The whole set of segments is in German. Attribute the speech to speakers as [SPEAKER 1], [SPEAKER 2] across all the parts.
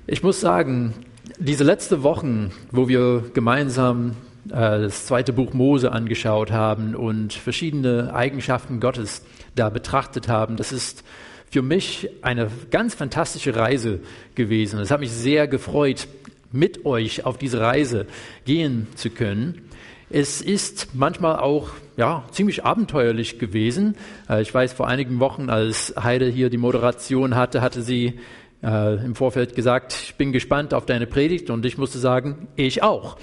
[SPEAKER 1] Ich muss sagen, diese letzten Wochen, wo wir gemeinsam das zweite Buch Mose angeschaut haben und verschiedene Eigenschaften Gottes da betrachtet haben, das ist für mich eine ganz fantastische Reise gewesen. Es hat mich sehr gefreut, mit euch auf diese Reise gehen zu können. Es ist manchmal auch ziemlich abenteuerlich gewesen. Ich weiß, vor einigen Wochen, als Heide hier die Moderation hatte sie im Vorfeld gesagt, ich bin gespannt auf deine Predigt, und ich musste sagen, ich auch.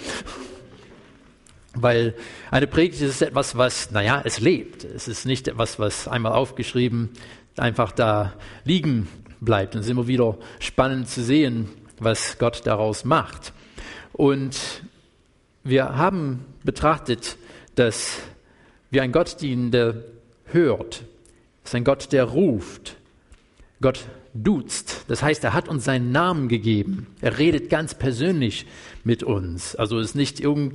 [SPEAKER 1] Weil eine Predigt ist etwas, was, es lebt. Es ist nicht etwas, was einmal aufgeschrieben einfach da liegen bleibt. Und es ist immer wieder spannend zu sehen, was Gott daraus macht. Und wir haben betrachtet, dass wir einen Gott dienen, der hört. Es ist ein Gott, der ruft. Gott duzt. Das heißt, er hat uns seinen Namen gegeben. Er redet ganz persönlich mit uns. Also es ist nicht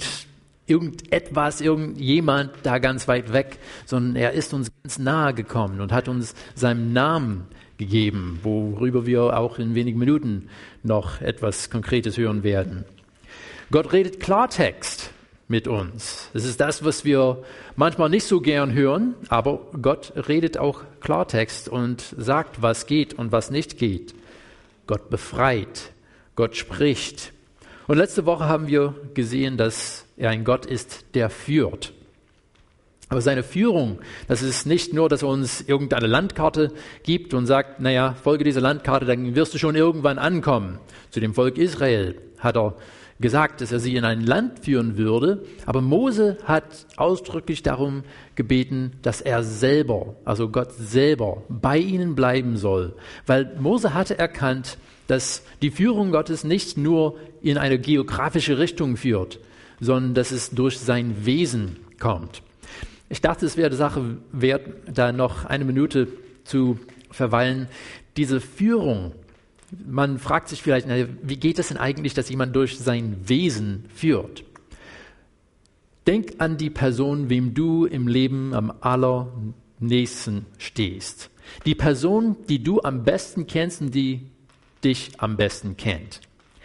[SPEAKER 1] irgendjemand da ganz weit weg, sondern er ist uns ganz nahe gekommen und hat uns seinen Namen gegeben, worüber wir auch in wenigen Minuten noch etwas Konkretes hören werden. Gott redet Klartext mit uns. Das ist das, was wir manchmal nicht so gern hören, aber Gott redet auch Klartext und sagt, was geht und was nicht geht. Gott befreit, Gott spricht. Und letzte Woche haben wir gesehen, dass er ein Gott ist, der führt. Aber seine Führung, das ist nicht nur, dass er uns irgendeine Landkarte gibt und sagt, folge dieser Landkarte, dann wirst du schon irgendwann ankommen. Zu dem Volk Israel hat er gesagt, dass er sie in ein Land führen würde, aber Mose hat ausdrücklich darum gebeten, dass er selber, also Gott selber, bei ihnen bleiben soll, weil Mose hatte erkannt, dass die Führung Gottes nicht nur in eine geografische Richtung führt, sondern dass es durch sein Wesen kommt. Ich dachte, es wäre die Sache wert, da noch eine Minute zu verweilen. Diese Führung, man fragt sich vielleicht, wie geht es denn eigentlich, dass jemand durch sein Wesen führt? Denk an die Person, wem du im Leben am allernächsten stehst. Die Person, die du am besten kennst und die dich am besten kennt.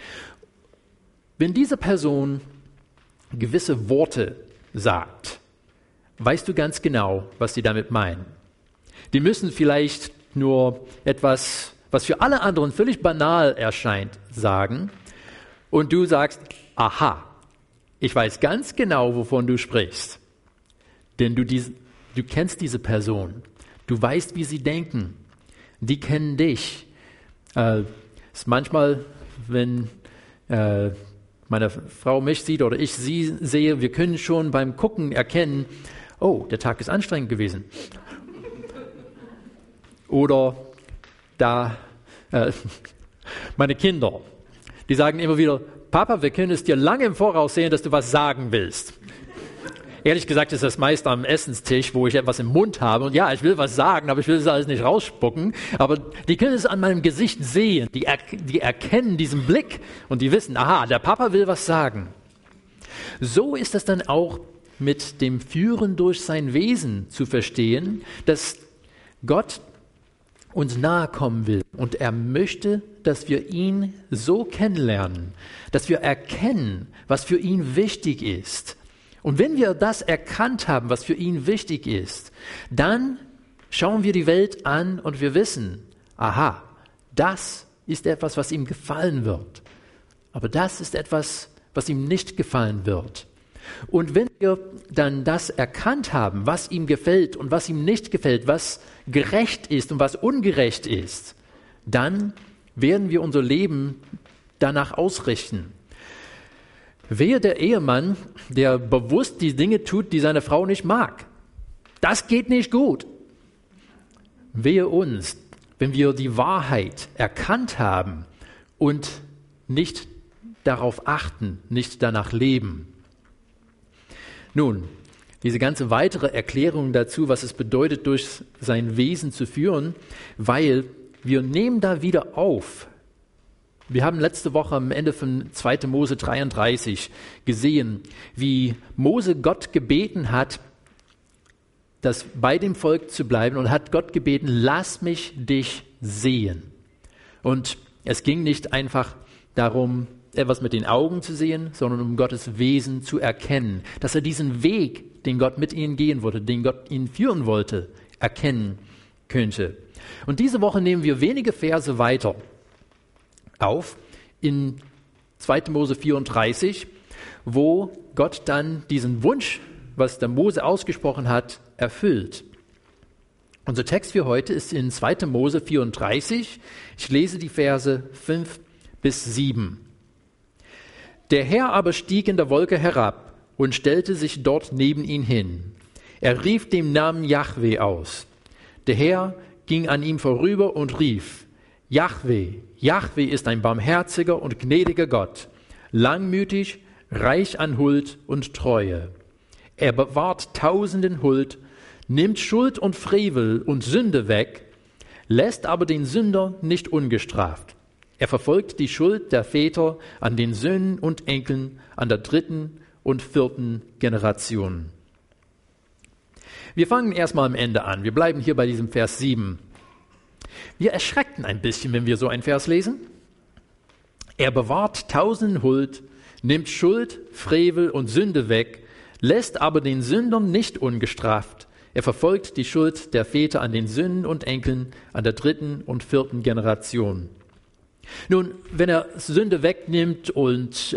[SPEAKER 1] Wenn diese Person gewisse Worte sagt, weißt du ganz genau, was sie damit meinen. Die müssen vielleicht nur etwas, was für alle anderen völlig banal erscheint, sagen, und du sagst, aha, ich weiß ganz genau, wovon du sprichst. Denn du kennst diese Person, du weißt, wie sie denken, die kennen dich. Ist manchmal, wenn meine Frau mich sieht oder ich sie sehe, wir können schon beim Gucken erkennen, oh, der Tag ist anstrengend gewesen. Oder meine Kinder, die sagen immer wieder, Papa, wir können es dir lange im Voraus sehen, dass du was sagen willst. Ehrlich gesagt ist das meist am Essenstisch, wo ich etwas im Mund habe. Und ich will was sagen, aber ich will es alles nicht rausspucken. Aber die können es an meinem Gesicht sehen. Die erkennen diesen Blick und die wissen, aha, der Papa will was sagen. So ist es dann auch mit dem Führen durch sein Wesen zu verstehen, dass Gott uns nahe kommen will. Und er möchte, dass wir ihn so kennenlernen, dass wir erkennen, was für ihn wichtig ist. Und wenn wir das erkannt haben, was für ihn wichtig ist, dann schauen wir die Welt an und wir wissen, aha, das ist etwas, was ihm gefallen wird. Aber das ist etwas, was ihm nicht gefallen wird. Und wenn wir dann das erkannt haben, was ihm gefällt und was ihm nicht gefällt, was gerecht ist und was ungerecht ist, dann werden wir unser Leben danach ausrichten. Wehe der Ehemann, der bewusst die Dinge tut, die seine Frau nicht mag. Das geht nicht gut. Wehe uns, wenn wir die Wahrheit erkannt haben und nicht darauf achten, nicht danach leben. Nun, diese ganze weitere Erklärung dazu, was es bedeutet, durch sein Wesen zu führen, weil wir nehmen da wieder auf. Wir haben letzte Woche am Ende von 2. Mose 33 gesehen, wie Mose Gott gebeten hat, das bei dem Volk zu bleiben, und hat Gott gebeten, lass mich dich sehen. Und es ging nicht einfach darum, etwas mit den Augen zu sehen, sondern um Gottes Wesen zu erkennen. Dass er diesen Weg, den Gott mit ihnen gehen wollte, den Gott ihnen führen wollte, erkennen könnte. Und diese Woche nehmen wir wenige Verse weiter auf in 2. Mose 34, wo Gott dann diesen Wunsch, was der Mose ausgesprochen hat, erfüllt. Unser Text für heute ist in 2. Mose 34. Ich lese die Verse 5 bis 7. Der Herr aber stieg in der Wolke herab und stellte sich dort neben ihn hin. Er rief den Namen Jahwe aus. Der Herr ging an ihm vorüber und rief, Jahwe, Jahwe ist ein barmherziger und gnädiger Gott, langmütig, reich an Huld und Treue. Er bewahrt Tausenden Huld, nimmt Schuld und Frevel und Sünde weg, lässt aber den Sünder nicht ungestraft. Er verfolgt die Schuld der Väter an den Söhnen und Enkeln, an der 3. und 4. Generation. Wir fangen erstmal am Ende an. Wir bleiben hier bei diesem Vers 7. Wir erschrecken ein bisschen, wenn wir so einen Vers lesen. Er bewahrt Tausenden Huld, nimmt Schuld, Frevel und Sünde weg, lässt aber den Sündern nicht ungestraft. Er verfolgt die Schuld der Väter an den Söhnen und Enkeln, an der 3. und 4. Generation. Nun, wenn er Sünde wegnimmt und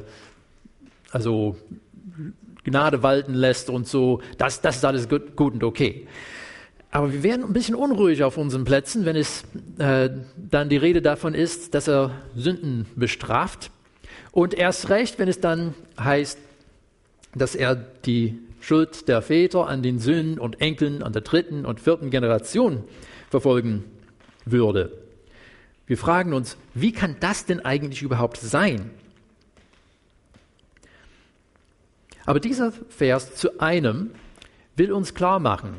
[SPEAKER 1] also Gnade walten lässt und so, das ist alles gut und okay. Aber wir werden ein bisschen unruhig auf unseren Plätzen, wenn es dann die Rede davon ist, dass er Sünden bestraft. Und erst recht, wenn es dann heißt, dass er die Schuld der Väter an den Söhnen und Enkeln, an der 3. und 4. Generation verfolgen würde. Wir fragen uns, wie kann das denn eigentlich überhaupt sein? Aber dieser Vers zu einem will uns klar machen,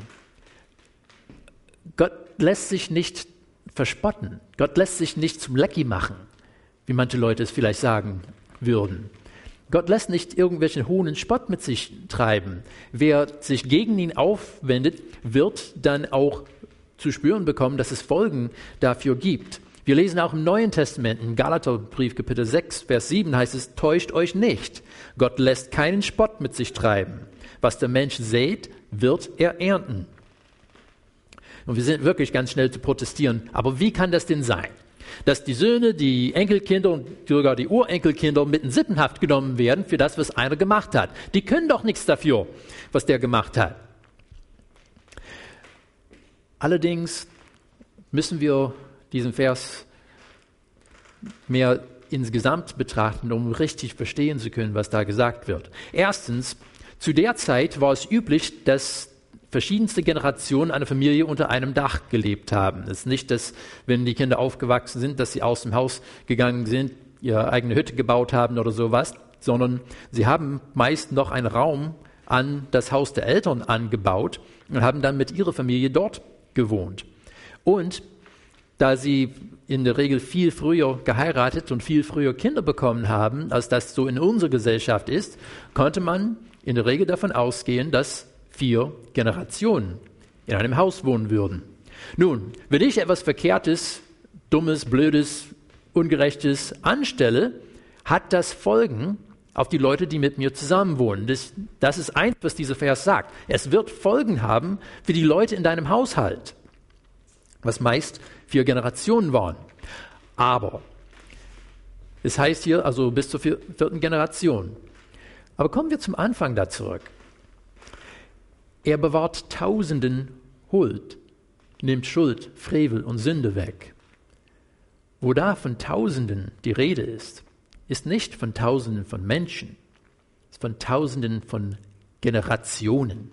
[SPEAKER 1] Gott lässt sich nicht verspotten. Gott lässt sich nicht zum Lecki machen, wie manche Leute es vielleicht sagen würden. Gott lässt nicht irgendwelchen hohnen Spott mit sich treiben. Wer sich gegen ihn aufwendet, wird dann auch zu spüren bekommen, dass es Folgen dafür gibt. Wir lesen auch im Neuen Testament, im Galaterbrief, Kapitel 6, Vers 7 heißt es, täuscht euch nicht. Gott lässt keinen Spott mit sich treiben. Was der Mensch sät, wird er ernten. Und wir sind wirklich ganz schnell zu protestieren. Aber wie kann das denn sein? Dass die Söhne, die Enkelkinder und sogar die Urenkelkinder mit in Sippenhaft genommen werden für das, was einer gemacht hat. Die können doch nichts dafür, was der gemacht hat. Allerdings müssen wir diesen Vers mehr insgesamt betrachten, um richtig verstehen zu können, was da gesagt wird. Erstens, zu der Zeit war es üblich, dass verschiedenste Generationen einer Familie unter einem Dach gelebt haben. Es ist nicht, dass, wenn die Kinder aufgewachsen sind, dass sie aus dem Haus gegangen sind, ihre eigene Hütte gebaut haben oder sowas, sondern sie haben meist noch einen Raum an das Haus der Eltern angebaut und haben dann mit ihrer Familie dort gewohnt. Und da sie in der Regel viel früher geheiratet und viel früher Kinder bekommen haben, als das so in unserer Gesellschaft ist, konnte man in der Regel davon ausgehen, dass 4 Generationen in einem Haus wohnen würden. Nun, wenn ich etwas Verkehrtes, Dummes, Blödes, Ungerechtes anstelle, hat das Folgen auf die Leute, die mit mir zusammen wohnen. Das ist eins, was dieser Vers sagt. Es wird Folgen haben für die Leute in deinem Haushalt, was meist 4 Generationen waren. Aber es heißt hier also bis zur 4. Generation. Aber kommen wir zum Anfang da zurück. Er bewahrt Tausenden Huld, nimmt Schuld, Frevel und Sünde weg. Wo da von Tausenden die Rede ist nicht von Tausenden von Menschen, ist von Tausenden von Generationen.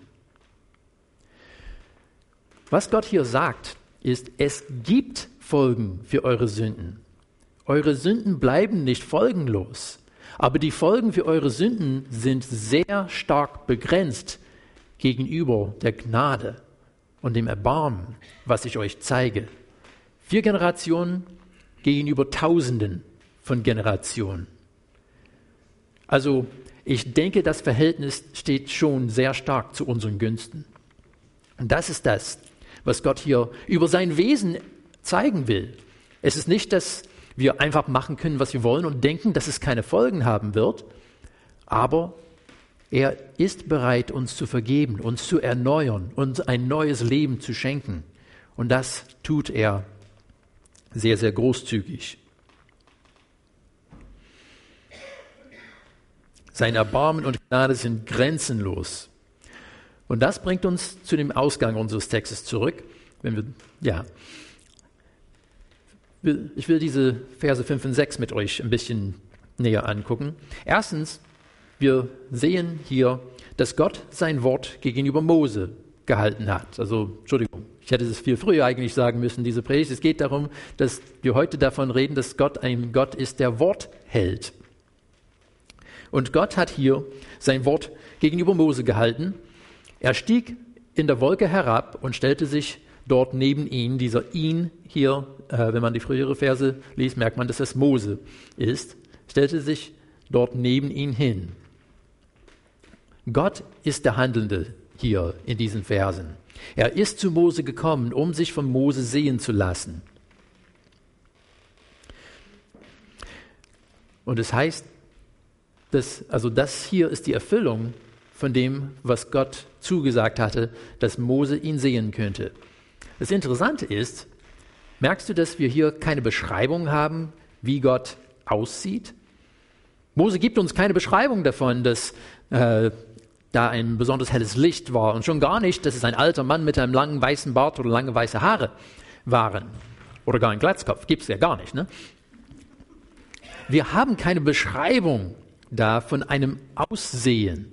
[SPEAKER 1] Was Gott hier sagt, ist, es gibt Folgen für eure Sünden. Eure Sünden bleiben nicht folgenlos, aber die Folgen für eure Sünden sind sehr stark begrenzt gegenüber der Gnade und dem Erbarmen, was ich euch zeige. 4 Generationen gegenüber Tausenden von Generationen. Also ich denke, das Verhältnis steht schon sehr stark zu unseren Günsten. Und das ist das, was Gott hier über sein Wesen zeigen will. Es ist nicht, dass wir einfach machen können, was wir wollen und denken, dass es keine Folgen haben wird. Aber er ist bereit, uns zu vergeben, uns zu erneuern, uns ein neues Leben zu schenken. Und das tut er sehr, sehr großzügig. Sein Erbarmen und Gnade sind grenzenlos. Und das bringt uns zu dem Ausgang unseres Textes zurück. Ich will diese Verse 5 und 6 mit euch ein bisschen näher angucken. Erstens, wir sehen hier, dass Gott sein Wort gegenüber Mose gehalten hat. Also, Entschuldigung, ich hätte es viel früher eigentlich sagen müssen, diese Predigt. Es geht darum, dass wir heute davon reden, dass Gott ein Gott ist, der Wort hält. Und Gott hat hier sein Wort gegenüber Mose gehalten. Er stieg in der Wolke herab und stellte sich dort neben ihn. Dieser ihn hier, wenn man die frühere Verse liest, merkt man, dass es Mose ist. Stellte sich dort neben ihn hin. Gott ist der Handelnde hier in diesen Versen. Er ist zu Mose gekommen, um sich von Mose sehen zu lassen. Und es heißt, das hier ist die Erfüllung von dem, was Gott zugesagt hatte, dass Mose ihn sehen könnte. Das Interessante ist, merkst du, dass wir hier keine Beschreibung haben, wie Gott aussieht? Mose gibt uns keine Beschreibung davon, dass da ein besonders helles Licht war und schon gar nicht, dass es ein alter Mann mit einem langen weißen Bart oder lange weiße Haare waren. Oder gar ein Glatzkopf, gibt es ja gar nicht. Ne? Wir haben keine Beschreibung da von einem Aussehen,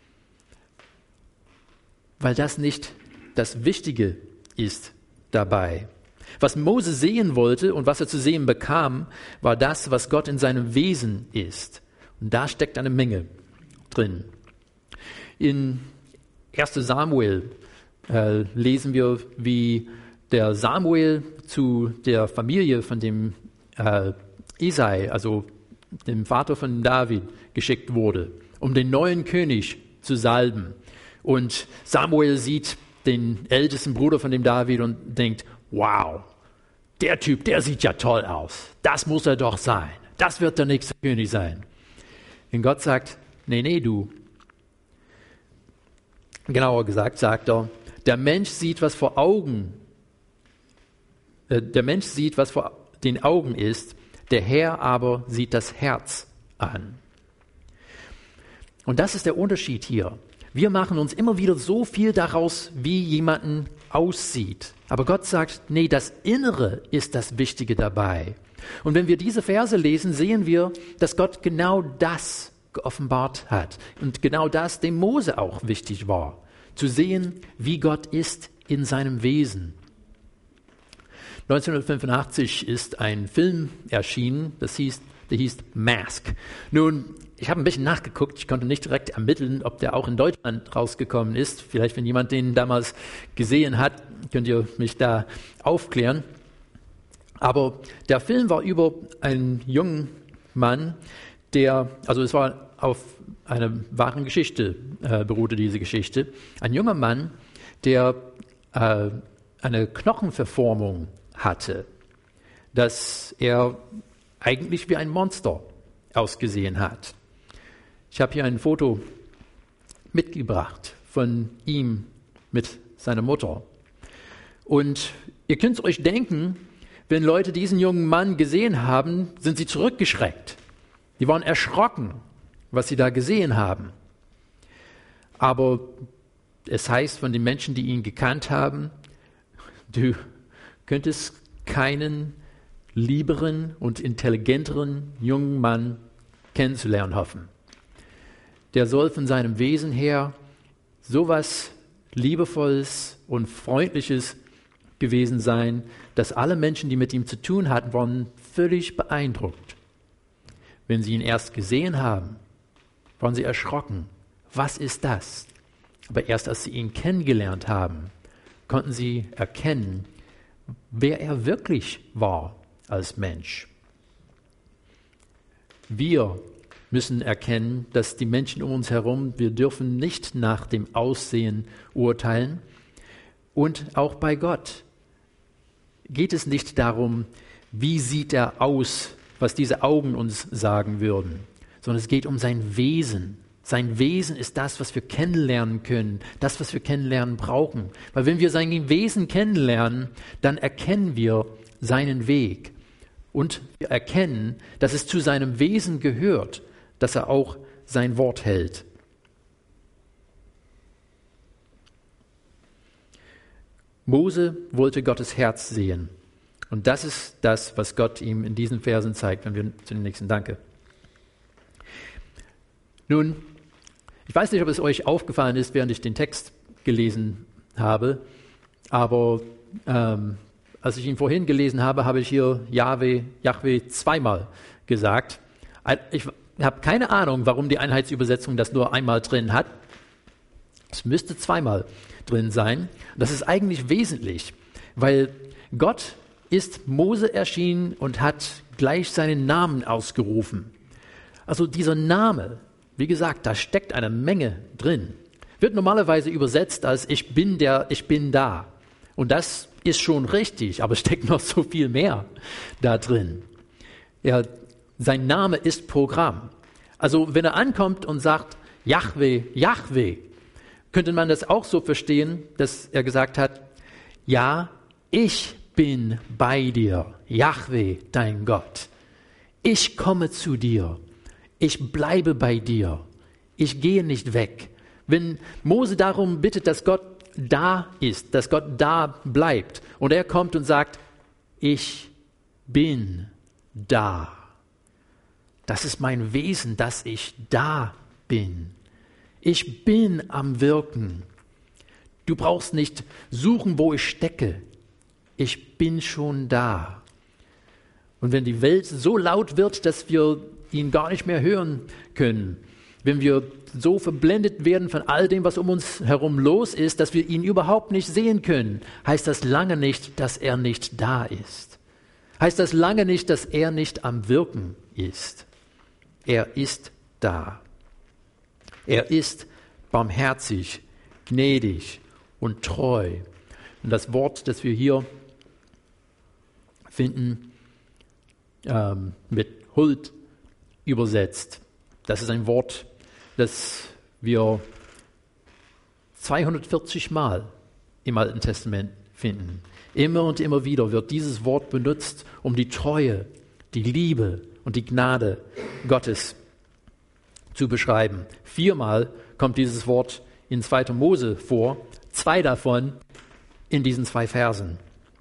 [SPEAKER 1] weil das nicht das Wichtige ist dabei. Was Mose sehen wollte und was er zu sehen bekam, war das, was Gott in seinem Wesen ist. Und da steckt eine Menge drin. In 1. Samuel lesen wir, wie der Samuel zu der Familie von dem Isai, also dem Vater von David, geschickt wurde, um den neuen König zu salben. Und Samuel sieht den ältesten Bruder von dem David und denkt, wow, der Typ, der sieht ja toll aus. Das muss er doch sein. Das wird der nächste König sein. Und Gott sagt, nee, du. Genauer gesagt sagt er, der Mensch sieht, was vor den Augen ist, der Herr aber sieht das Herz an. Und das ist der Unterschied hier. Wir machen uns immer wieder so viel daraus, wie jemanden aussieht. Aber Gott sagt, nee, das Innere ist das Wichtige dabei. Und wenn wir diese Verse lesen, sehen wir, dass Gott genau das geoffenbart hat. Und genau das dem Mose auch wichtig war. Zu sehen, wie Gott ist in seinem Wesen. 1985 ist ein Film erschienen, der hieß Mask. Nun, ich habe ein bisschen nachgeguckt, ich konnte nicht direkt ermitteln, ob der auch in Deutschland rausgekommen ist. Vielleicht, wenn jemand den damals gesehen hat, könnt ihr mich da aufklären. Aber der Film war über einen jungen Mann, es war auf einer wahren Geschichte, beruhte diese Geschichte. Ein junger Mann, der eine Knochenverformung hatte, dass er eigentlich wie ein Monster ausgesehen hat. Ich habe hier ein Foto mitgebracht von ihm mit seiner Mutter. Und ihr könnt es euch denken, wenn Leute diesen jungen Mann gesehen haben, sind sie zurückgeschreckt. Die waren erschrocken, was sie da gesehen haben. Aber es heißt von den Menschen, die ihn gekannt haben, du könntest keinen lieberen und intelligenteren jungen Mann kennenzulernen hoffen. Der soll von seinem Wesen her sowas Liebevolles und Freundliches gewesen sein, dass alle Menschen, die mit ihm zu tun hatten, waren völlig beeindruckt. Wenn sie ihn erst gesehen haben, waren sie erschrocken. Was ist das? Aber erst als sie ihn kennengelernt haben, konnten sie erkennen, wer er wirklich war als Mensch. Wir müssen erkennen, dass die Menschen um uns herum, wir dürfen nicht nach dem Aussehen urteilen. Und auch bei Gott geht es nicht darum, wie sieht er aus, was diese Augen uns sagen würden, sondern es geht um sein Wesen. Sein Wesen ist das, was wir kennenlernen können, das, was wir kennenlernen brauchen. Weil wenn wir sein Wesen kennenlernen, dann erkennen wir seinen Weg. Und wir erkennen, dass es zu seinem Wesen gehört, dass er auch sein Wort hält. Mose wollte Gottes Herz sehen. Und das ist das, was Gott ihm in diesen Versen zeigt, wenn wir zu den nächsten Danke. Nun, ich weiß nicht, ob es euch aufgefallen ist, während ich den Text gelesen habe, aber als ich ihn vorhin gelesen habe, habe ich hier Jahwe zweimal gesagt. Ich habe keine Ahnung, warum die Einheitsübersetzung das nur einmal drin hat. Es müsste zweimal drin sein. Das ist eigentlich wesentlich, weil Gott ist Mose erschienen und hat gleich seinen Namen ausgerufen. Also dieser Name, wie gesagt, da steckt eine Menge drin. Wird normalerweise übersetzt als ich bin da. Und das ist schon richtig, aber es steckt noch so viel mehr da drin. Ja, sein Name ist Programm. Also wenn er ankommt und sagt, Jahwe, Jahwe, könnte man das auch so verstehen, dass er gesagt hat, ja, ich bin bei dir, Jahwe, dein Gott. Ich komme zu dir. Ich bleibe bei dir. Ich gehe nicht weg. Wenn Mose darum bittet, dass Gott da ist, dass Gott da bleibt und er kommt und sagt, ich bin da. Das ist mein Wesen, dass ich da bin. Ich bin am Wirken. Du brauchst nicht suchen, wo ich stecke. Ich bin schon da. Und wenn die Welt so laut wird, dass wir ihn gar nicht mehr hören können, wenn wir so verblendet werden von all dem, was um uns herum los ist, dass wir ihn überhaupt nicht sehen können, heißt das lange nicht, dass er nicht da ist. Heißt das lange nicht, dass er nicht am Wirken ist. Er ist da. Er ist barmherzig, gnädig und treu. Und das Wort, das wir hier finden, mit Huld übersetzt, das ist ein Wort, das wir 240 Mal im Alten Testament finden. Immer und immer wieder wird dieses Wort benutzt, um die Treue, die Liebe und die Gnade Gottes zu beschreiben. 4-mal kommt dieses Wort in 2. Mose vor, 2 davon in diesen 2 Versen.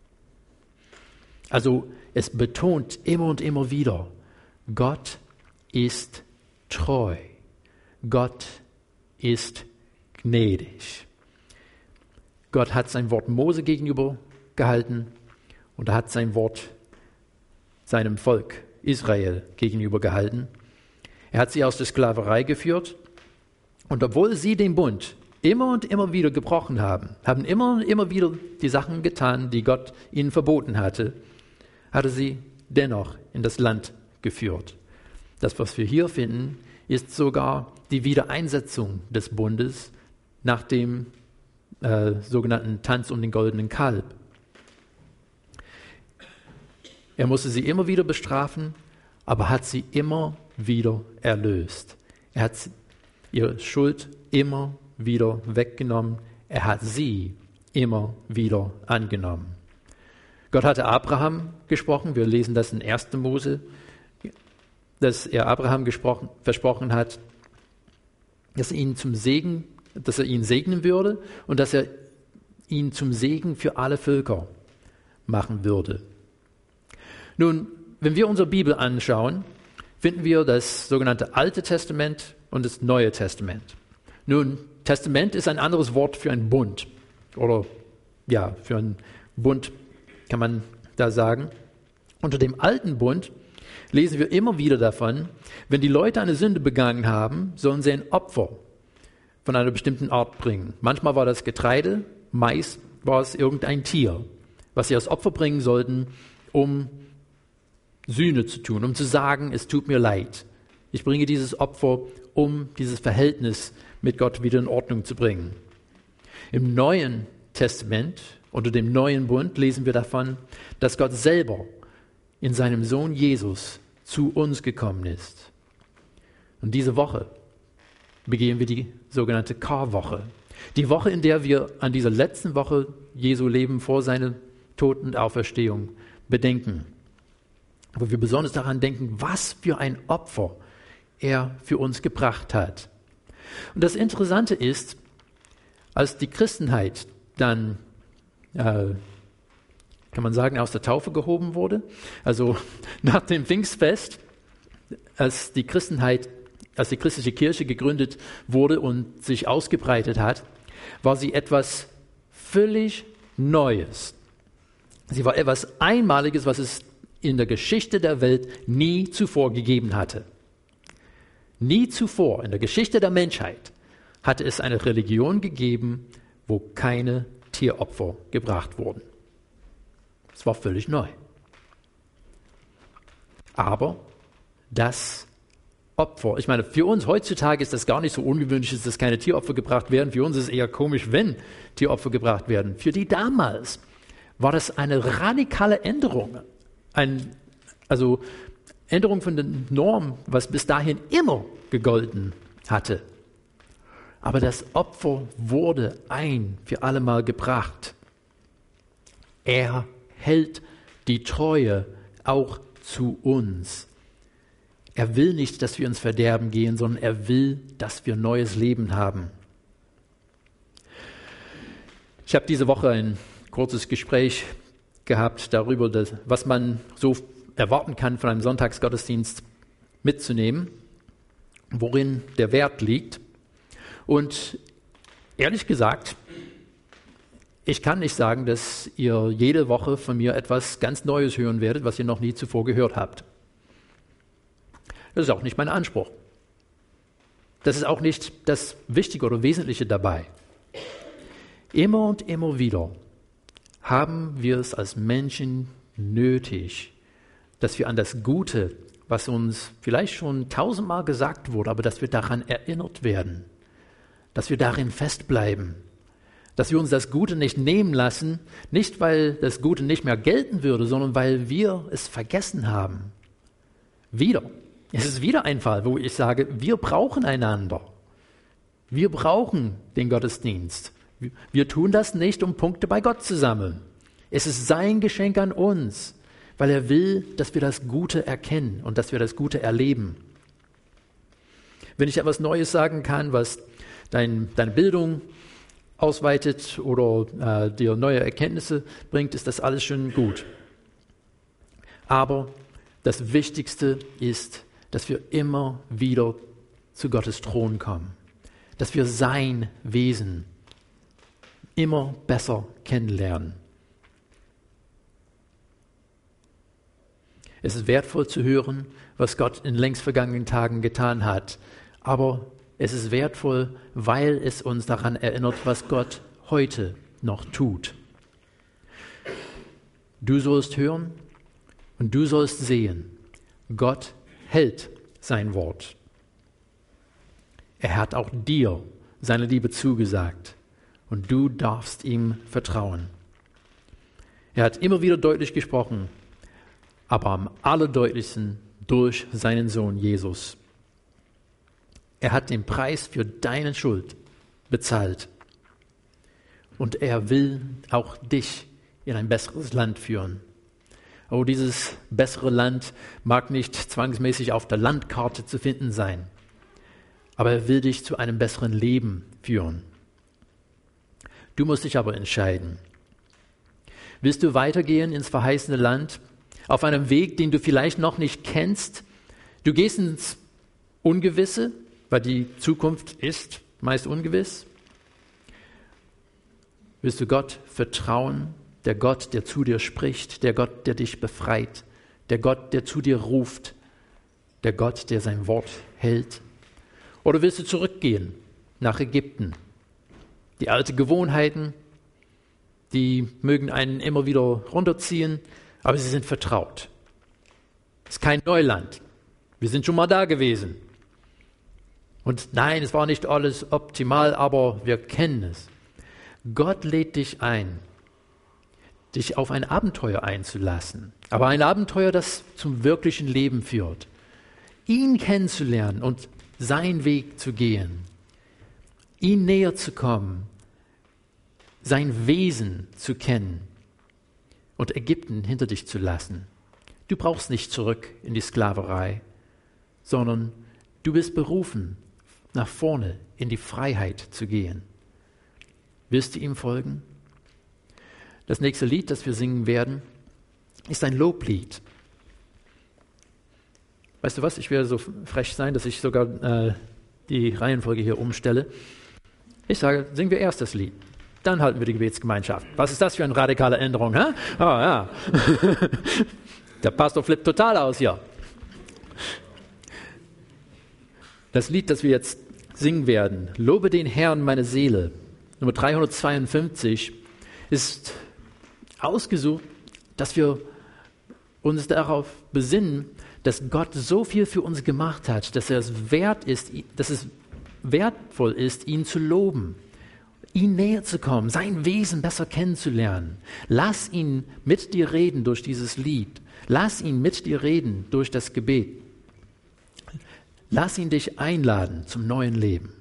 [SPEAKER 1] Also es betont immer und immer wieder, Gott ist treu. Gott ist gnädig. Gott hat sein Wort Mose gegenüber gehalten und er hat sein Wort seinem Volk Israel gegenüber gehalten. Er hat sie aus der Sklaverei geführt und obwohl sie den Bund immer und immer wieder gebrochen haben immer und immer wieder die Sachen getan, die Gott ihnen verboten hatte, hat er sie dennoch in das Land geführt. Das, was wir hier finden, ist sogar die Wiedereinsetzung des Bundes nach dem sogenannten Tanz um den goldenen Kalb. Er musste sie immer wieder bestrafen, aber hat sie immer wieder erlöst. Er hat ihre Schuld immer wieder weggenommen. Er hat sie immer wieder angenommen. Gott hatte Abraham gesprochen. Wir lesen das in 1. Mose, dass er Abraham versprochen hat, dass er ihn segnen würde und dass er ihn zum Segen für alle Völker machen würde. Nun, wenn wir unsere Bibel anschauen, finden wir das sogenannte Alte Testament und das Neue Testament. Nun, Testament ist ein anderes Wort für einen Bund. Oder ja, für einen Bund kann man da sagen. Unter dem alten Bund lesen wir immer wieder davon, wenn die Leute eine Sünde begangen haben, sollen sie ein Opfer von einer bestimmten Art bringen. Manchmal war das Getreide, meist war es irgendein Tier, was sie als Opfer bringen sollten, um Sühne zu tun, um zu sagen, es tut mir leid. Ich bringe dieses Opfer, um dieses Verhältnis mit Gott wieder in Ordnung zu bringen. Im Neuen Testament, unter dem neuen Bund, lesen wir davon, dass Gott selber in seinem Sohn Jesus zu uns gekommen ist. Und diese Woche begehen wir die sogenannte Karwoche. Die Woche, in der wir an dieser letzten Woche Jesu Leben vor seiner Tod und Auferstehung bedenken. Wo wir besonders daran denken, was für ein Opfer er für uns gebracht hat. Und das Interessante ist, als die Christenheit dann, kann man sagen, aus der Taufe gehoben wurde, also nach dem Pfingstfest, als die christliche Kirche gegründet wurde und sich ausgebreitet hat, war sie etwas völlig Neues. Sie war etwas Einmaliges, was es in der Geschichte der Welt nie zuvor gegeben hatte. Nie zuvor in der Geschichte der Menschheit hatte es eine Religion gegeben, wo keine Tieropfer gebracht wurden. Es war völlig neu. Aber das Opfer, ich meine, für uns heutzutage ist das gar nicht so ungewöhnlich, dass keine Tieropfer gebracht werden. Für uns ist es eher komisch, wenn Tieropfer gebracht werden. Für die damals war das eine radikale Änderung. Also Änderung von der Norm, was bis dahin immer gegolten hatte. Aber das Opfer wurde ein für alle Mal gebracht. Er hält die Treue auch zu uns. Er will nicht, dass wir ins Verderben gehen, sondern er will, dass wir neues Leben haben. Ich habe diese Woche ein kurzes Gespräch gehabt darüber, was man so erwarten kann von einem Sonntagsgottesdienst mitzunehmen, worin der Wert liegt. Und ehrlich gesagt, ich kann nicht sagen, dass ihr jede Woche von mir etwas ganz Neues hören werdet, was ihr noch nie zuvor gehört habt. Das ist auch nicht mein Anspruch. Das ist auch nicht das Wichtige oder Wesentliche dabei. Immer und immer wieder haben wir es als Menschen nötig, dass wir an das Gute, was uns vielleicht schon 1000-mal gesagt wurde, aber dass wir daran erinnert werden, dass wir darin festbleiben, dass wir uns das Gute nicht nehmen lassen, nicht weil das Gute nicht mehr gelten würde, sondern weil wir es vergessen haben. Wieder. Es ist wieder ein Fall, wo ich sage, wir brauchen einander. Wir brauchen den Gottesdienst. Wir tun das nicht, um Punkte bei Gott zu sammeln. Es ist sein Geschenk an uns, weil er will, dass wir das Gute erkennen und dass wir das Gute erleben. Wenn ich etwas Neues sagen kann, was deine Bildung ausweitet oder dir neue Erkenntnisse bringt, ist das alles schön gut. Aber das Wichtigste ist, dass wir immer wieder zu Gottes Thron kommen, dass wir sein Wesen immer besser kennenlernen. Es ist wertvoll zu hören, was Gott in längst vergangenen Tagen getan hat, aber es ist wertvoll, weil es uns daran erinnert, was Gott heute noch tut. Du sollst hören und du sollst sehen, Gott hält sein Wort. Er hat auch dir seine Liebe zugesagt und du darfst ihm vertrauen. Er hat immer wieder deutlich gesprochen, aber am allerdeutlichsten durch seinen Sohn Jesus. Er hat den Preis für deine Schuld bezahlt und er will auch dich in ein besseres Land führen. Oh, dieses bessere Land mag nicht zwangsmäßig auf der Landkarte zu finden sein, aber er will dich zu einem besseren Leben führen. Du musst dich aber entscheiden. Willst du weitergehen ins verheißene Land, auf einem Weg, den du vielleicht noch nicht kennst? Du gehst ins Ungewisse, weil die Zukunft ist meist ungewiss. Willst du Gott vertrauen? Der Gott, der zu dir spricht, der Gott, der dich befreit, der Gott, der zu dir ruft, der Gott, der sein Wort hält? Oder willst du zurückgehen nach Ägypten? Die alten Gewohnheiten, die mögen einen immer wieder runterziehen, aber sie sind vertraut. Es ist kein Neuland. Wir sind schon mal da gewesen. Und nein, es war nicht alles optimal, aber wir kennen es. Gott lädt dich ein, dich auf ein Abenteuer einzulassen, Aber ein Abenteuer, das zum wirklichen Leben führt. Ihn kennenzulernen und seinen Weg zu gehen. Ihn näher zu kommen. Sein Wesen zu kennen. Und Ägypten hinter dich zu lassen. Du brauchst nicht zurück in die Sklaverei, sondern du bist berufen, nach vorne in die Freiheit zu gehen. Willst du ihm folgen? Das nächste Lied, das wir singen werden, ist ein Loblied. Weißt du was, ich werde so frech sein, dass ich sogar die Reihenfolge hier umstelle. Ich sage, singen wir erst das Lied, dann halten wir die Gebetsgemeinschaft. Was ist das für eine radikale Änderung? Hä? Oh, ja. Der Pastor flippt total aus hier. Das Lied, das wir jetzt singen werden, Lobe den Herrn, meine Seele, Nummer 352, ist ausgesucht, dass wir uns darauf besinnen, dass Gott so viel für uns gemacht hat, dass es wertvoll ist, ihn zu loben, ihn näher zu kommen, sein Wesen besser kennenzulernen. Lass ihn mit dir reden durch dieses Lied. Lass ihn mit dir reden durch das Gebet. Lass ihn dich einladen zum neuen Leben.